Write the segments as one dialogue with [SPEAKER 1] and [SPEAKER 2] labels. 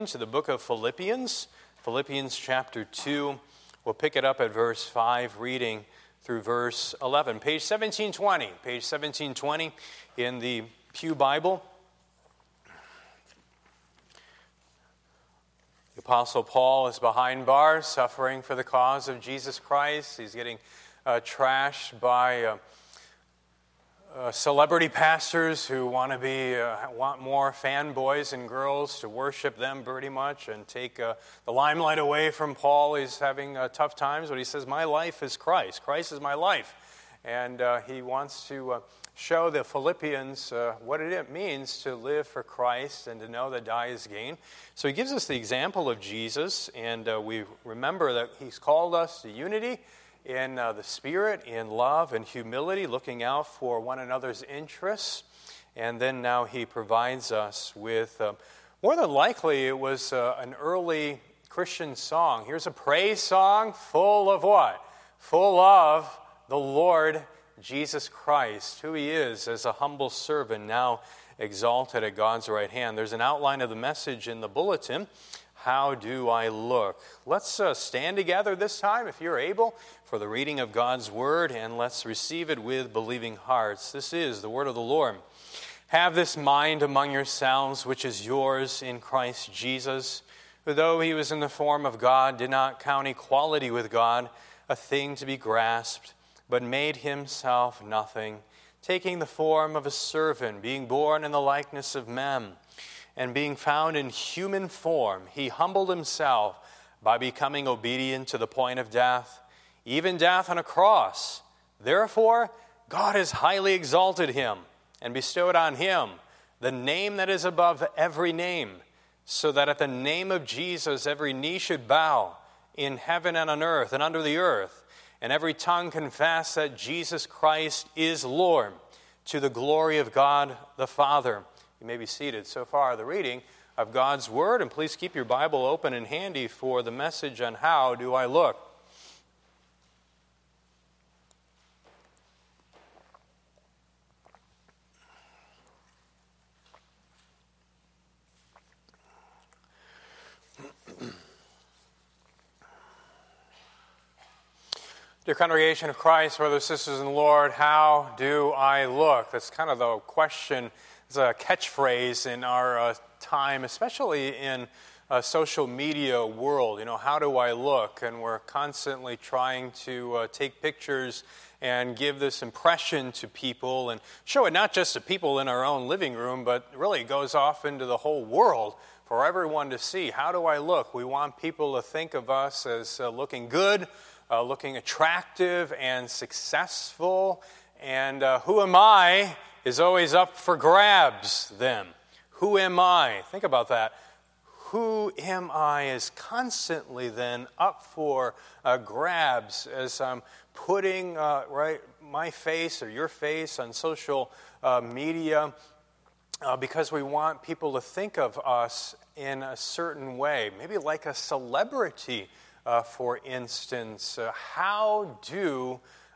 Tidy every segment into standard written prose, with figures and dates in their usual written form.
[SPEAKER 1] To the book of Philippians chapter 2. We'll pick it up at verse 5, reading through verse 11. Page 1720 in the Pew Bible. The Apostle Paul is behind bars, suffering for the cause of Jesus Christ. He's getting trashed by celebrity pastors who want more fanboys and girls to worship them pretty much and take the limelight away from Paul. He's having tough times, but he says, my life is Christ. Christ is my life. And he wants to show the Philippians what it means to live for Christ and to know that die is gain. So he gives us the example of Jesus, and we remember that he's called us to unity in the Spirit, in love and humility, looking out for one another's interests. And then now he provides us with, more than likely, it was an early Christian song. Here's a praise song full of what? Full of the Lord Jesus Christ, who he is as a humble servant, now exalted at God's right hand. There's an outline of the message in the bulletin. How do I look? Let's stand together this time, if you're able, for the reading of God's word, and let's receive it with believing hearts. This is the word of the Lord. Have this mind among yourselves, which is yours in Christ Jesus, who though he was in the form of God, did not count equality with God a thing to be grasped, but made himself nothing, taking the form of a servant, being born in the likeness of men. And being found in human form, he humbled himself by becoming obedient to the point of death, even death on a cross. Therefore, God has highly exalted him and bestowed on him the name that is above every name, so that at the name of Jesus every knee should bow in heaven and on earth and under the earth, and every tongue confess that Jesus Christ is Lord, to the glory of God the Father. You may be seated. So far, the reading of God's Word, and please keep your Bible open and handy for the message on how do I look. Dear congregation of Christ, brothers and sisters in the Lord, how do I look? That's kind of the question. It's a catchphrase in our time, especially in a social media world. You know, how do I look? And we're constantly trying to take pictures and give this impression to people and show it not just to people in our own living room, but really goes off into the whole world for everyone to see. How do I look? We want people to think of us as looking good, looking attractive and successful. And who am I is always up for grabs then. Who am I? Think about that. Who am I is constantly then up for grabs as I'm putting my face or your face on social media because we want people to think of us in a certain way, maybe like a celebrity, for instance. How do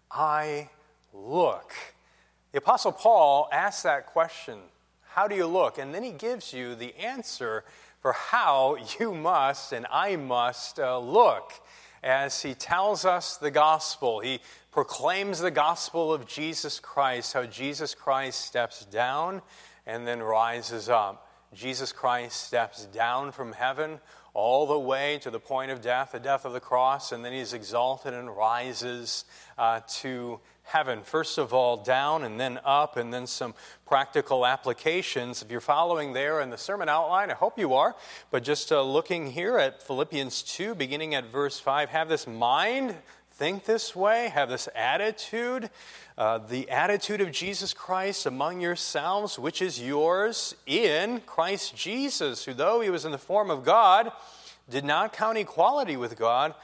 [SPEAKER 1] I look? The Apostle Paul asks that question, how do you look? And then he gives you the answer for how you must and I must look. As he tells us the gospel, he proclaims the gospel of Jesus Christ, how Jesus Christ steps down and then rises up. Jesus Christ steps down from heaven all the way to the point of death, the death of the cross, and then he's exalted and rises to heaven. First of all, down and then up, and then some practical applications. If you're following there in the sermon outline, I hope you are, but just looking here at Philippians 2, beginning at verse 5, have this mind, think this way, have this attitude, the attitude of Jesus Christ among yourselves, which is yours in Christ Jesus, who though he was in the form of God, did not count equality with God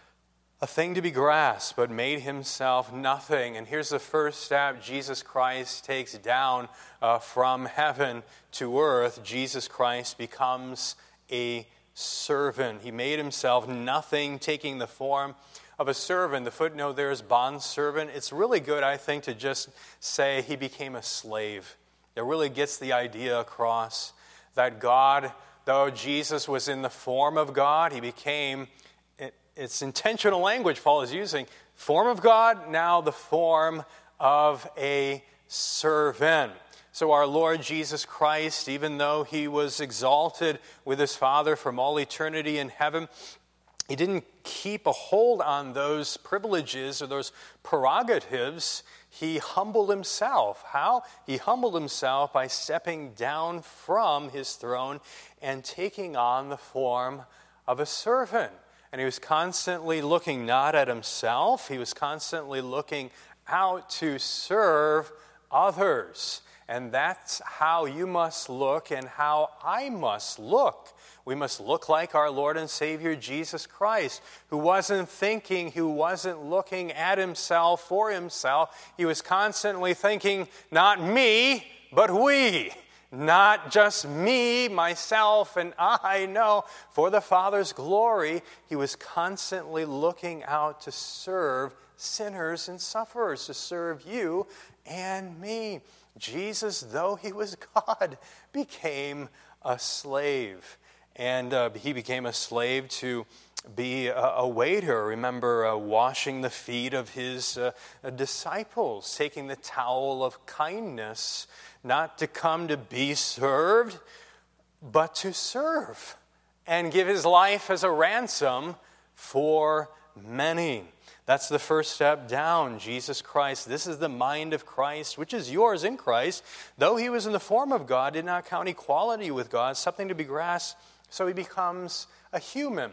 [SPEAKER 1] a thing to be grasped, but made himself nothing. And here's the first step Jesus Christ takes down from heaven to earth. Jesus Christ becomes a servant. He made himself nothing, taking the form of a servant. The footnote there is bondservant. It's really good, I think, to just say he became a slave. It really gets the idea across that God Though Jesus was in the form of God, he became, it's intentional language Paul is using, form of God, now the form of a servant. So our Lord Jesus Christ, even though he was exalted with his Father from all eternity in heaven, he didn't keep a hold on those privileges or those prerogatives. He humbled himself. How? He humbled himself by stepping down from his throne and taking on the form of a servant. And he was constantly looking not at himself, he was constantly looking out to serve others. And that's how you must look and how I must look. We must look like our Lord and Savior Jesus Christ, who wasn't thinking, who wasn't looking at himself for himself. He was constantly thinking, not me, but we. Not just me, myself, and I. No, for the Father's glory, he was constantly looking out to serve sinners and sufferers, to serve you and me. Jesus, though he was God, became a slave. And he became a slave to be a waiter. Remember washing the feet of his disciples, taking the towel of kindness, not to come to be served, but to serve and give his life as a ransom for many. That's the first step down. Jesus Christ. This is the mind of Christ, which is yours in Christ. Though he was in the form of God, did not count equality with God something to be grasped. So he becomes a human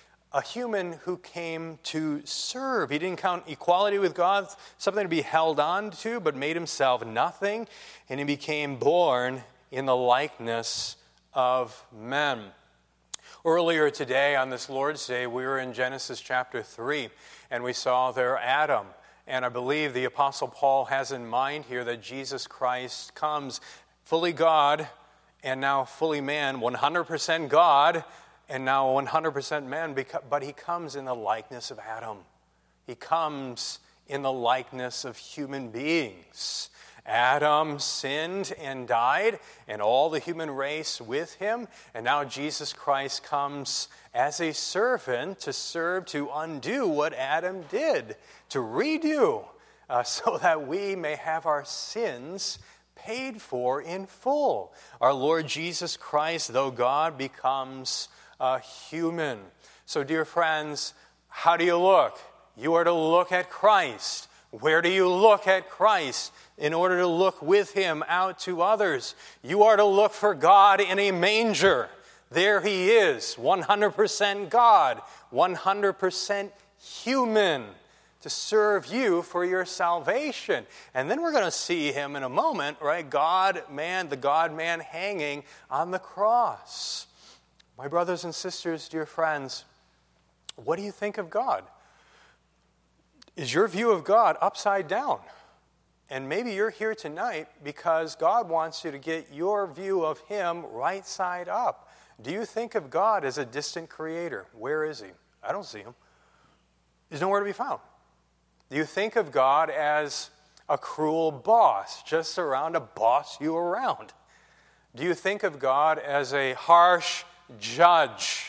[SPEAKER 1] who came to serve. He didn't count equality with God something to be held on to, but made himself nothing, and he became born in the likeness of men. Earlier today, on this Lord's Day, we were in Genesis chapter 3, and we saw there Adam. And I believe the Apostle Paul has in mind here that Jesus Christ comes fully God and now fully man, 100% God and now 100% man, but he comes in the likeness of Adam. He comes in the likeness of human beings. Adam sinned and died, and all the human race with him. And now Jesus Christ comes as a servant to serve, to undo what Adam did, to redo, so that we may have our sins paid for in full. Our Lord Jesus Christ, though God, becomes a human. So, dear friends, how do you look? You are to look at Christ. Where do you look at Christ? In order to look with him out to others, you are to look for God in a manger. There he is, 100% God, 100% human, to serve you for your salvation. And then we're going to see him in a moment, right? God-man, the God-man hanging on the cross. My brothers and sisters, dear friends, what do you think of God? Is your view of God upside down? And maybe you're here tonight because God wants you to get your view of him right side up. Do you think of God as a distant creator? Where is he? I don't see him. He's nowhere to be found. Do you think of God as a cruel boss, just around to boss you around? Do you think of God as a harsh judge?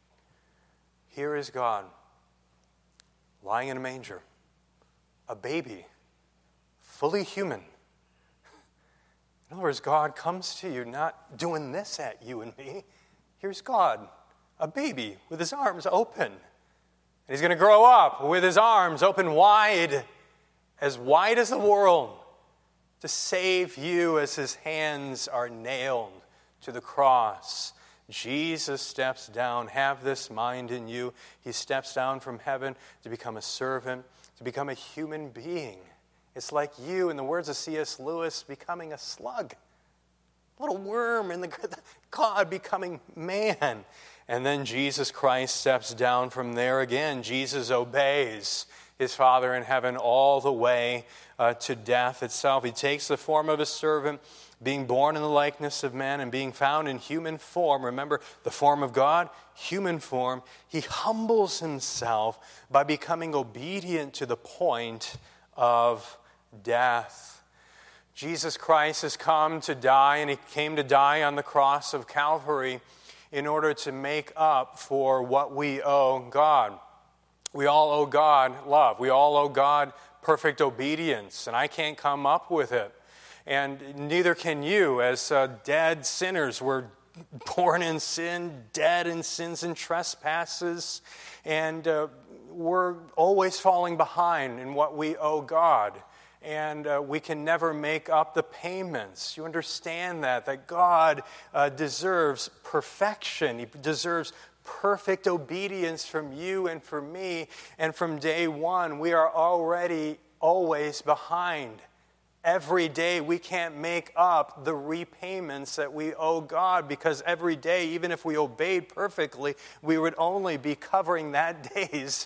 [SPEAKER 1] Here is God, lying in a manger, a baby, fully human. In other words, God comes to you not doing this at you and me. Here's God, a baby with his arms open. And he's going to grow up with his arms open wide as the world, to save you as his hands are nailed to the cross. Jesus steps down. Have this mind in you. He steps down from heaven to become a servant, to become a human being. It's like you, in the words of C.S. Lewis, becoming a slug, a little worm in God becoming man. And then Jesus Christ steps down from there again. Jesus obeys his Father in heaven all the way to death itself. He takes the form of a servant, being born in the likeness of man and being found in human form. Remember, the form of God, human form. He humbles himself by becoming obedient to the point of death. Jesus Christ has come to die, and he came to die on the cross of Calvary. in order to make up for what we owe God. We all owe God love. We all owe God perfect obedience, and I can't come up with it. And neither can you. As dead sinners, we're born in sin, dead in sins and trespasses, and we're always falling behind in what we owe God. And we can never make up the payments. You understand that God deserves perfection. He deserves perfect obedience from you and from me. And from day one, we are already always behind. Every day we can't make up the repayments that we owe God, because every day, even if we obeyed perfectly, we would only be covering that day's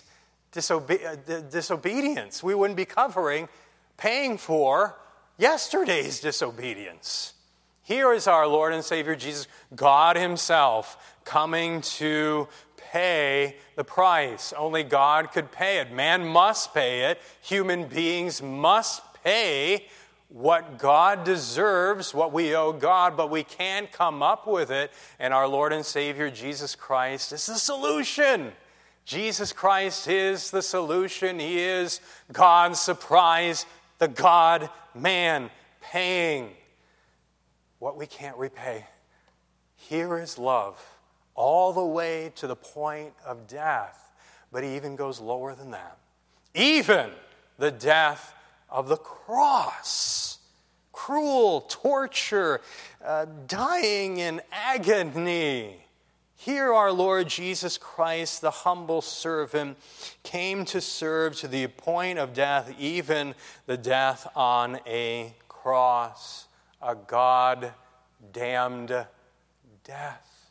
[SPEAKER 1] disobedience. We wouldn't be paying for yesterday's disobedience. Here is our Lord and Savior Jesus, God himself, coming to pay the price. Only God could pay it. Man must pay it. Human beings must pay what God deserves, what we owe God, but we can't come up with it. And our Lord and Savior Jesus Christ is the solution. Jesus Christ is the solution. He is God's surprise, the God-man paying what we can't repay. Here is love, all the way to the point of death. But he even goes lower than that. Even the death of the cross. Cruel torture, dying in agony. Here our Lord Jesus Christ, the humble servant, came to serve to the point of death, even the death on a cross, a God-damned death.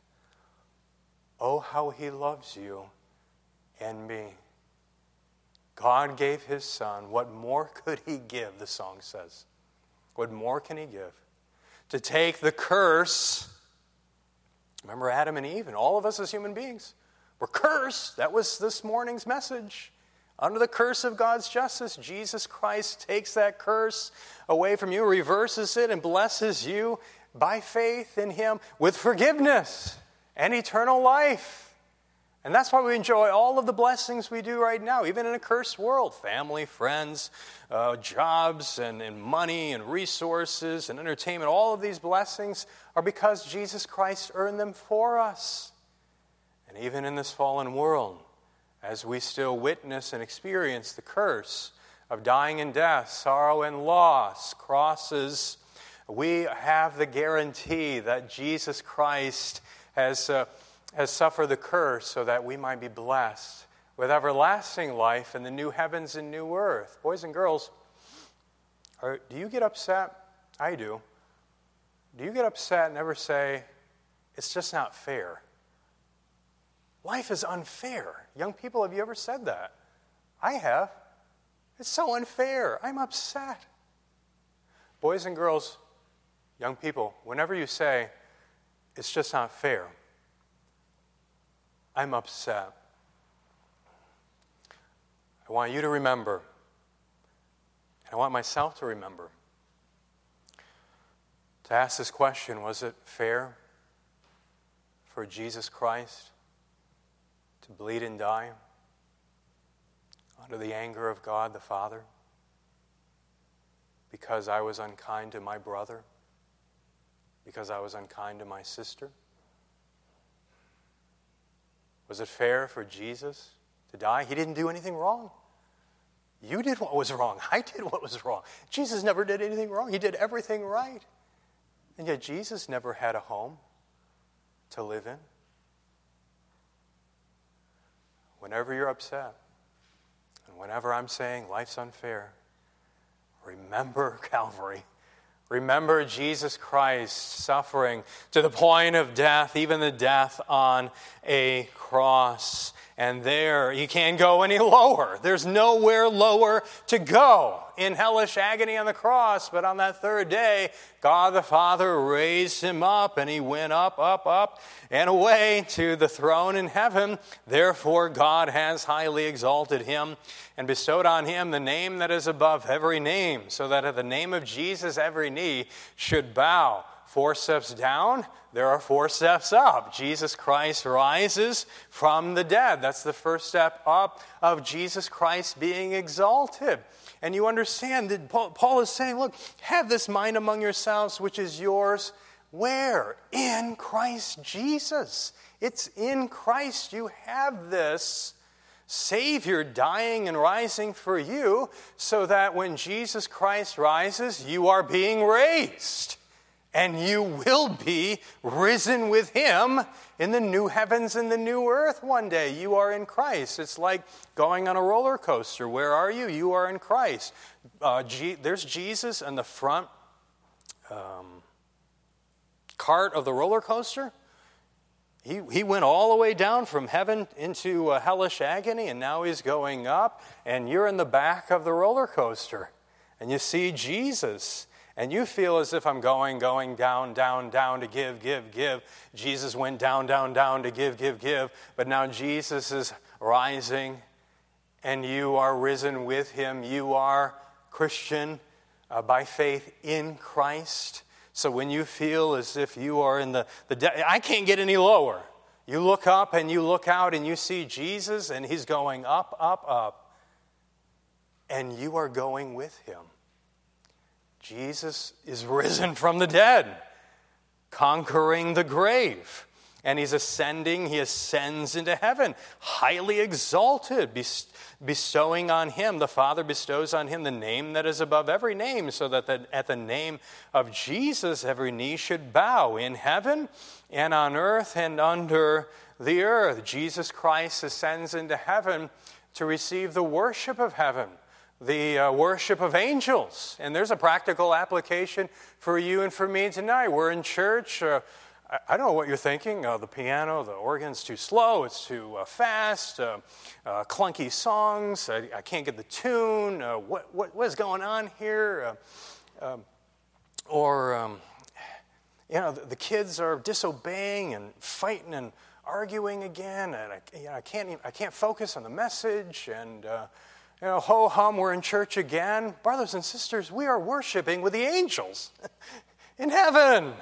[SPEAKER 1] Oh, how he loves you and me. God gave his Son. What more could he give, the song says? What more can he give? To take the curse. Remember Adam and Eve, and all of us as human beings were cursed. That was this morning's message. Under the curse of God's justice, Jesus Christ takes that curse away from you, reverses it, and blesses you by faith in him with forgiveness and eternal life. And that's why we enjoy all of the blessings we do right now, even in a cursed world. Family, friends, jobs, and money, and resources, and entertainment. All of these blessings are because Jesus Christ earned them for us. And even in this fallen world, as we still witness and experience the curse of dying and death, sorrow and loss, crosses, we have the guarantee that Jesus Christ has suffered the curse so that we might be blessed with everlasting life in the new heavens and new earth. Boys and girls, do you get upset? I do. Do you get upset and ever say, it's just not fair? Life is unfair. Young people, have you ever said that? I have. It's so unfair. I'm upset. Boys and girls, young people, whenever you say, it's just not fair, I'm upset, I want you to remember, and I want myself to remember, to ask this question: was it fair for Jesus Christ to bleed and die under the anger of God the Father because I was unkind to my brother, because I was unkind to my sister? Was it fair for Jesus to die? He didn't do anything wrong. You did what was wrong. I did what was wrong. Jesus never did anything wrong. He did everything right. And yet Jesus never had a home to live in. Whenever you're upset, and whenever I'm saying life's unfair, remember Calvary. Remember Jesus Christ suffering to the point of death, even the death on a cross. And there, you can't go any lower. There's nowhere lower to go in hellish agony on the cross. But on that third day, God the Father raised him up, and he went up, up, up, and away to the throne in heaven. Therefore, God has highly exalted him and bestowed on him the name that is above every name, so that at the name of Jesus every knee should bow, 4 steps down, there are 4 steps up. Jesus Christ rises from the dead. That's the first step up of Jesus Christ being exalted. And you understand that Paul is saying, look, have this mind among yourselves, which is yours. Where? In Christ Jesus. It's in Christ you have this Savior dying and rising for you, so that when Jesus Christ rises, you are being raised. And you will be risen with Him in the new heavens and the new earth one day. You are in Christ. It's like going on a roller coaster. Where are you? You are in Christ. There's Jesus in the front cart of the roller coaster. He went all the way down from heaven into hellish agony, and now He's going up, and you're in the back of the roller coaster. And you see Jesus. And you feel as if I'm going down, to give. Jesus went down to give. But now Jesus is rising, and you are risen with Him. You are Christian by faith in Christ. So when you feel as if you are in I can't get any lower. You look up and you look out and you see Jesus, and He's going up. And you are going with Him. Jesus is risen from the dead, conquering the grave. And He's ascending, He ascends into heaven, highly exalted, bestowing on Him, the Father bestows on Him the name that is above every name, so that at the name of Jesus every knee should bow in heaven and on earth and under the earth. Jesus Christ ascends into heaven to receive the worship of heaven, the worship of angels. And there's a practical application for you and for me tonight. We're in church. I don't know what you're thinking. The piano, the organ's too slow. It's too fast. Clunky songs. I can't get the tune. What is going on here? The kids are disobeying and fighting and arguing again. And I can't focus on the message. And ho-hum, we're in church again. Brothers and sisters, we are worshiping with the angels in heaven.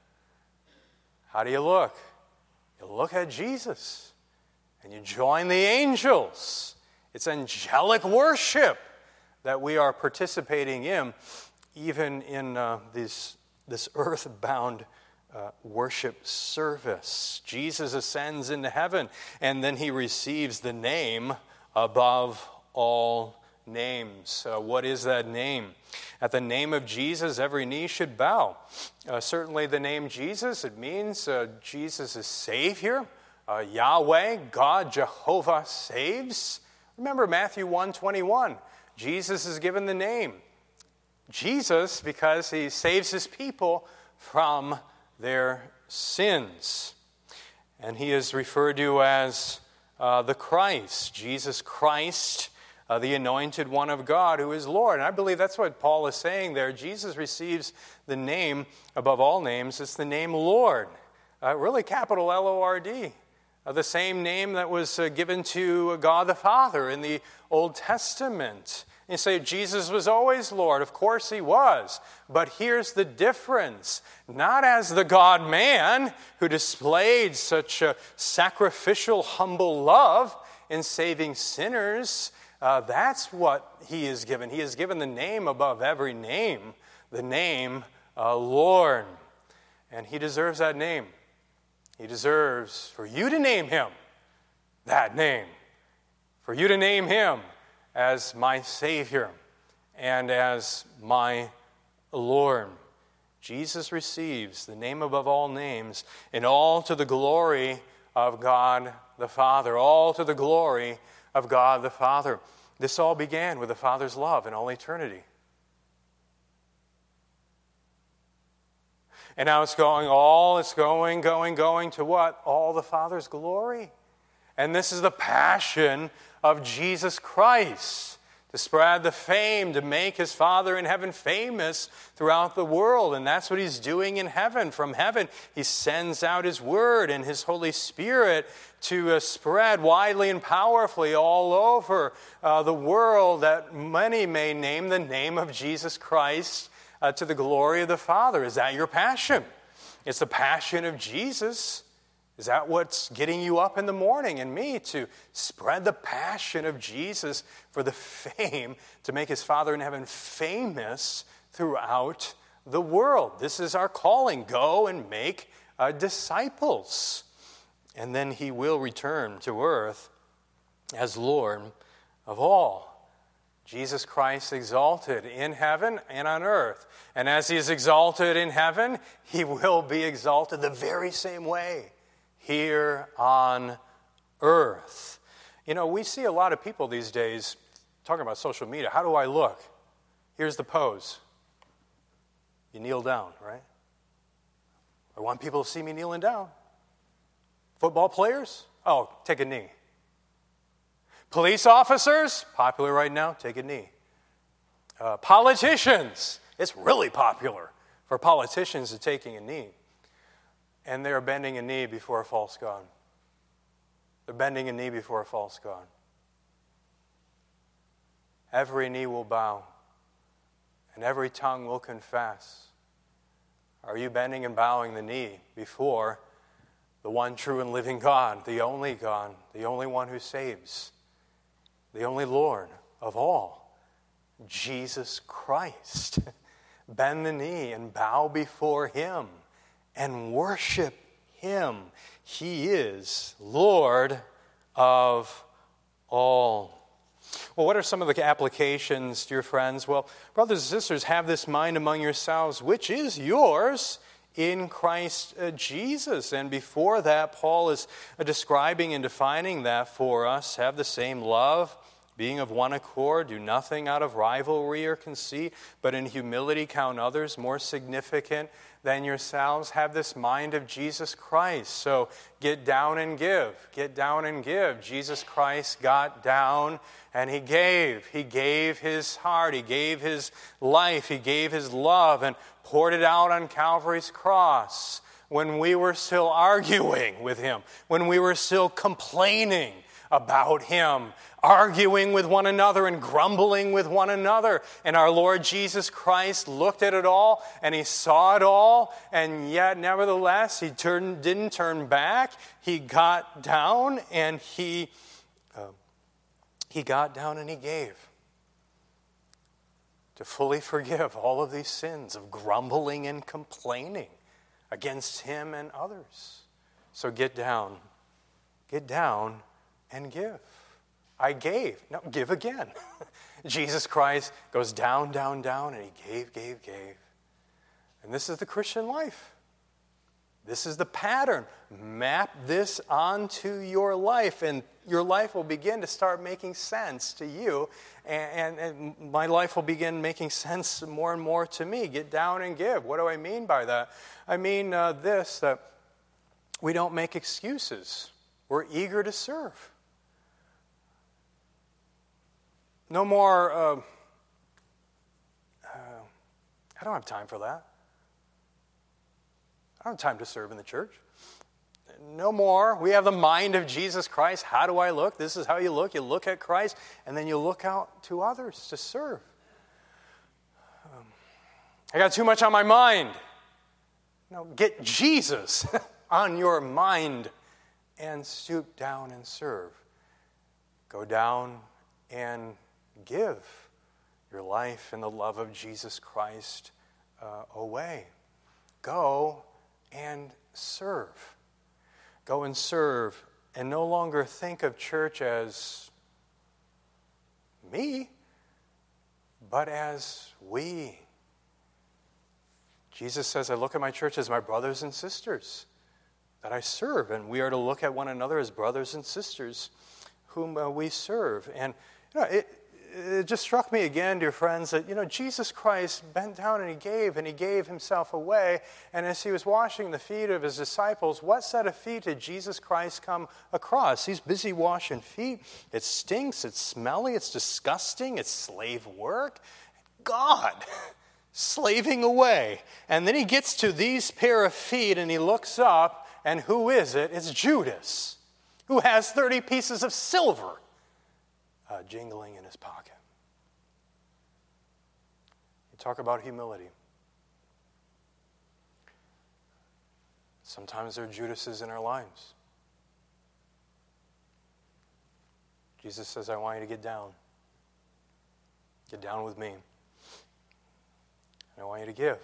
[SPEAKER 1] How do you look? You look at Jesus, and you join the angels. It's angelic worship that we are participating in, even in this earthbound worship service. Jesus ascends into heaven, and then He receives the name above all names. What is that name? At the name of Jesus, every knee should bow. Certainly the name Jesus, it means Jesus is Savior. Yahweh, God, Jehovah saves. Remember Matthew 1:21. Jesus is given the name Jesus because He saves His people from their sins. And He is referred to as the Christ, Jesus Christ, the anointed one of God who is Lord. And I believe that's what Paul is saying there. Jesus receives the name above all names. It's the name Lord, really capital L-O-R-D. The same name that was given to God the Father in the Old Testament. And you say, Jesus was always Lord. Of course He was. But here's the difference. Not as the God-man who displayed such a sacrificial, humble love in saving sinners. That's what He is given. He is given the name above every name, the name Lord. And He deserves that name. He deserves for you to name Him that name. For you to name Him as my Savior and as my Lord. Jesus receives the name above all names, and all to the glory of God the Father. All to the glory of God the Father. This all began with the Father's love in all eternity. And now it's going to what? All the Father's glory. And this is the passion of Jesus Christ, to spread the fame, to make His Father in heaven famous throughout the world. And that's what He's doing in heaven. From heaven, He sends out His Word and His Holy Spirit to spread widely and powerfully all over the world, that many may name the name of Jesus Christ to the glory of the Father. Is that your passion? It's the passion of Jesus. Is that what's getting you up in the morning and me to spread the passion of Jesus for the fame, to make his Father in heaven famous throughout the world? This is our calling. Go and make disciples. And then he will return to earth as Lord of all. Jesus Christ exalted in heaven and on earth. And as he is exalted in heaven, he will be exalted the very same way here on earth. You know, we see a lot of people these days talking about social media. How do I look? Here's the pose. You kneel down, right? I want people to see me kneeling down. Football players? Oh, take a knee. Police officers? Popular right now, take a knee. Politicians? It's really popular for politicians to taking a knee. And they're bending a knee before a false god. They're bending a knee before a false god. Every knee will bow, and every tongue will confess. Are you bending and bowing the knee before the one true and living God, the only one who saves, the only Lord of all, Jesus Christ? Bend the knee and bow before him and worship him. He is Lord of all. Well, what are some of the applications, dear friends? Well, brothers and sisters, have this mind among yourselves, which is yours in Christ Jesus. And before that, Paul is describing and defining that for us. Have the same love, being of one accord, do nothing out of rivalry or conceit, but in humility count others more significant than yourselves. Have this mind of Jesus Christ. So get down and give. Get down and give. Jesus Christ got down and he gave. He gave his heart. He gave his life. He gave his love and poured it out on Calvary's cross when we were still arguing with him, when we were still complaining about him, arguing with one another and grumbling with one another. And our Lord Jesus Christ looked at it all and he saw it all, and yet nevertheless he didn't turn back. He got down and he gave to fully forgive all of these sins of grumbling and complaining against him and others. So get down and give. I gave. No, give again. Jesus Christ goes down, down, down, and he gave. And this is the Christian life. This is the pattern. Map this onto your life, and your life will begin to start making sense to you, and my life will begin making sense more and more to me. Get down and give. What do I mean by that? I mean that we don't make excuses. We're eager to serve. No more, I don't have time for that. I don't have time to serve in the church. No more. We have the mind of Jesus Christ. How do I look? This is how you look. You look at Christ, and then you look out to others to serve. I got too much on my mind. No, get Jesus on your mind and stoop down and serve. Go down and give your life and the love of Jesus Christ away. Go and serve. Go and serve, and no longer think of church as me, but as we. Jesus says, I look at my church as my brothers and sisters that I serve, and we are to look at one another as brothers and sisters whom we serve. And it just struck me again, dear friends, that, Jesus Christ bent down and he gave himself away. And as he was washing the feet of his disciples, what set of feet did Jesus Christ come across? He's busy washing feet. It stinks, it's smelly, it's disgusting, it's slave work. God, slaving away. And then he gets to these pair of feet and he looks up, and who is it? It's Judas, who has 30 pieces of silver jingling in his pocket. You talk about humility. Sometimes there are Judases in our lives. Jesus says, I want you to get down. Get down with me. And I want you to give.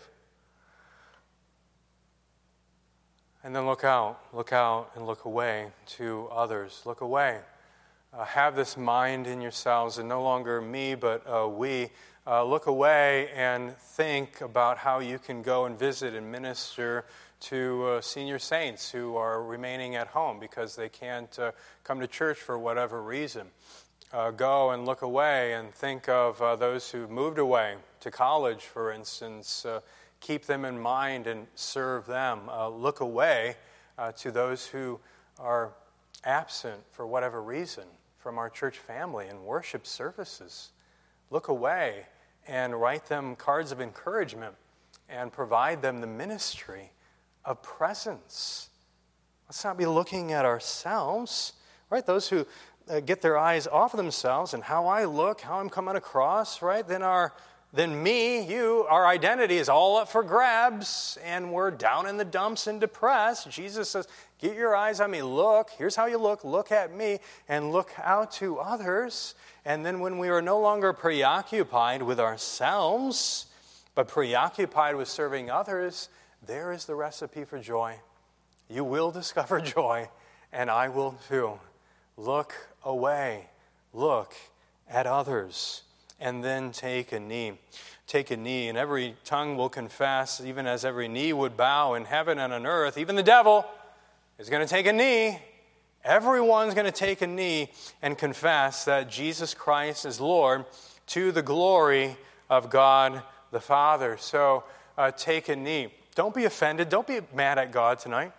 [SPEAKER 1] And then look out, and look away to others. Look away. Have this mind in yourselves, and no longer me, but we. Look away and think about how you can go and visit and minister to senior saints who are remaining at home because they can't come to church for whatever reason. Go and look away and think of those who moved away to college, for instance. Keep them in mind and serve them. Look away to those who are absent for whatever reason from our church family and worship services. Look away and write them cards of encouragement and provide them the ministry of presence. Let's not be looking at ourselves, right? Those who get their eyes off of themselves and how I look, how I'm coming across, right? Then me, you, our identity is all up for grabs, and we're down in the dumps and depressed. Jesus says, get your eyes on me. Look, here's how you look at me, and look out to others. And then when we are no longer preoccupied with ourselves, but preoccupied with serving others, there is the recipe for joy. You will discover joy, and I will too. Look away. Look at others. And then take a knee. Take a knee, and every tongue will confess, even as every knee would bow in heaven and on earth. Even the devil is going to take a knee. Everyone's going to take a knee and confess that Jesus Christ is Lord to the glory of God the Father. So take a knee. Don't be offended. Don't be mad at God tonight.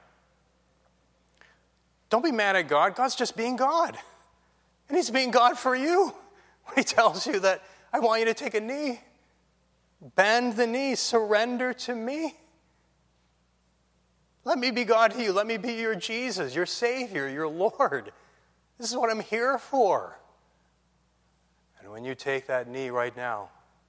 [SPEAKER 1] Don't be mad at God. God's just being God. And He's being God for you. When He tells you that, I want you to take a knee. Bend the knee. Surrender to me. Let me be God to you. Let me be your Jesus, your Savior, your Lord. This is what I'm here for. And when you take that knee right now,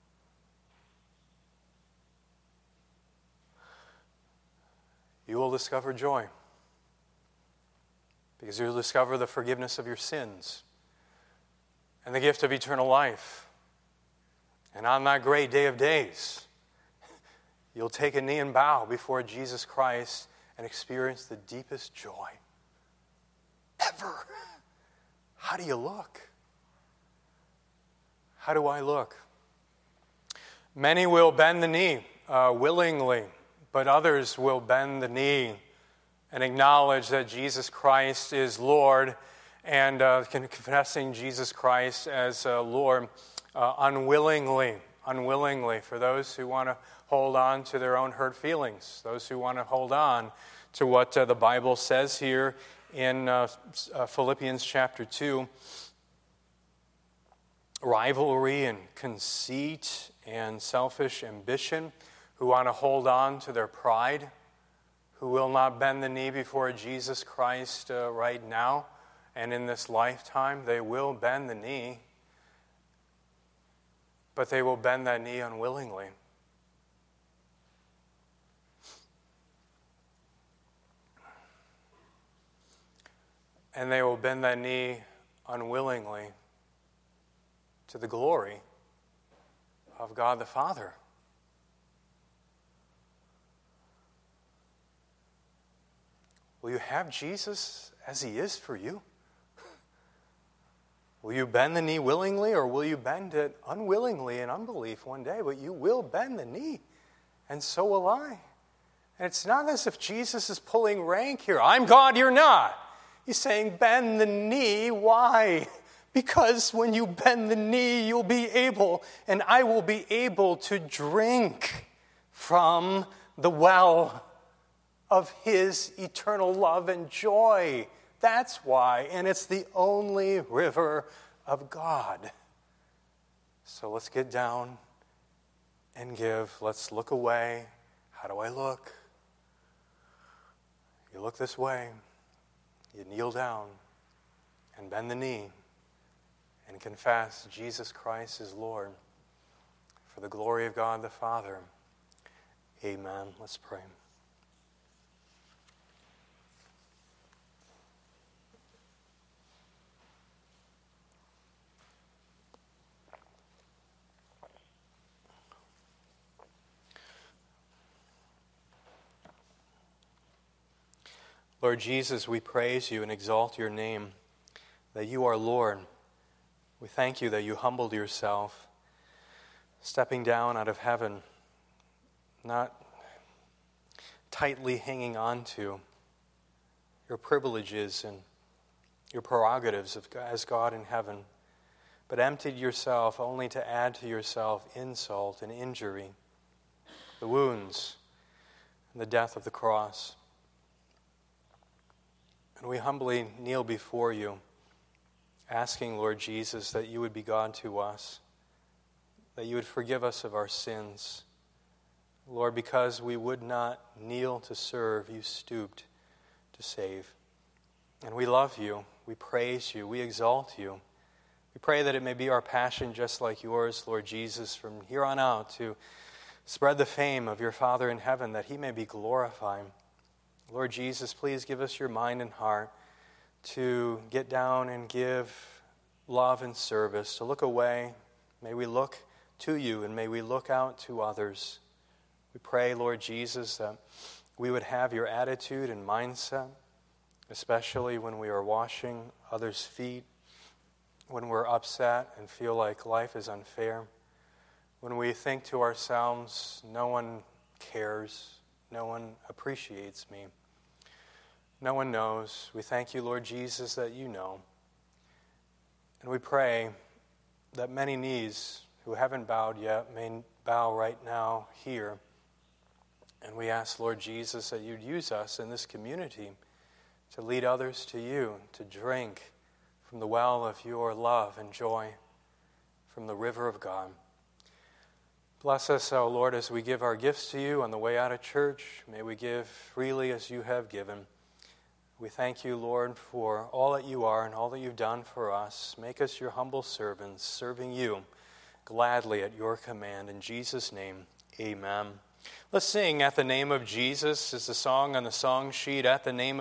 [SPEAKER 1] you will discover joy. Because you'll discover the forgiveness of your sins and the gift of eternal life. And on that great day of days, you'll take a knee and bow before Jesus Christ and experience the deepest joy ever. How do you look? How do I look? Many will bend the knee willingly, but others will bend the knee and acknowledge that Jesus Christ is Lord, and confessing Jesus Christ as Lord unwillingly. For those who want to hold on to their own hurt feelings, those who want to hold on to what the Bible says here in Philippians chapter 2, rivalry and conceit and selfish ambition, who want to hold on to their pride, who will not bend the knee before Jesus Christ right now and in this lifetime. They will bend the knee, but they will bend that knee unwillingly. And they will bend that knee unwillingly to the glory of God the Father. Will you have Jesus as He is for you? Will you bend the knee willingly, or will you bend it unwillingly in unbelief one day? But you will bend the knee, and so will I. And it's not as if Jesus is pulling rank here. I'm God, you're not. He's saying bend the knee. Why? Because when you bend the knee, you'll be able, and I will be able to drink from the well of His eternal love and joy. That's why, and it's the only river of God. So let's get down and give. Let's look away. How do I look? You look this way. You kneel down and bend the knee and confess Jesus Christ is Lord for the glory of God the Father. Amen. Let's pray. Lord Jesus, we praise you and exalt your name, that you are Lord. We thank you that you humbled yourself, stepping down out of heaven, not tightly hanging on to your privileges and your prerogatives as God in heaven, but emptied yourself only to add to yourself insult and injury, the wounds and the death of the cross. And we humbly kneel before you, asking, Lord Jesus, that you would be God to us, that you would forgive us of our sins. Lord, because we would not kneel to serve, you stooped to save. And we love you, we praise you, we exalt you. We pray that it may be our passion, just like yours, Lord Jesus, from here on out to spread the fame of your Father in heaven, that he may be glorified. Lord Jesus, please give us your mind and heart to get down and give love and service, to look away. May we look to you and may we look out to others. We pray, Lord Jesus, that we would have your attitude and mindset, especially when we are washing others' feet, when we're upset and feel like life is unfair, when we think to ourselves, no one cares, no one appreciates me, no one knows. We thank you, Lord Jesus, that you know. And we pray that many knees who haven't bowed yet may bow right now here. And we ask, Lord Jesus, that you'd use us in this community to lead others to you, to drink from the well of your love and joy, from the river of God. Bless us, O Lord, as we give our gifts to you on the way out of church. May we give freely as you have given. We thank you, Lord, for all that you are and all that you've done for us. Make us your humble servants, serving you gladly at your command. In Jesus' name, amen. Let's sing At the Name of Jesus is the song on the song sheet, At the Name